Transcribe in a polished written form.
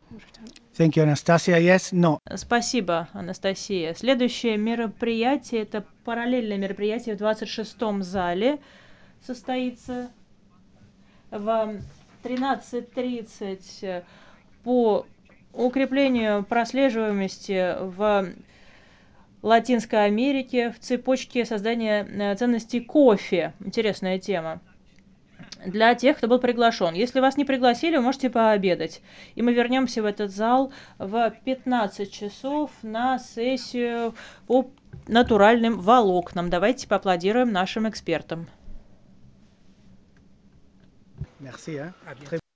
Thank you, Anastasia. Yes, no. Спасибо, Анастасия. Следующее мероприятие — это параллельное мероприятие в 26-м зале. Состоится в 13:30 по укреплению прослеживаемости в Латинской Америке в цепочке создания ценностей кофе. Интересная тема. Для тех, кто был приглашен. Если вас не пригласили, вы можете пообедать. И мы вернемся в этот зал в 15 часов на сессию по натуральным волокнам. Давайте поаплодируем нашим экспертам. Merci.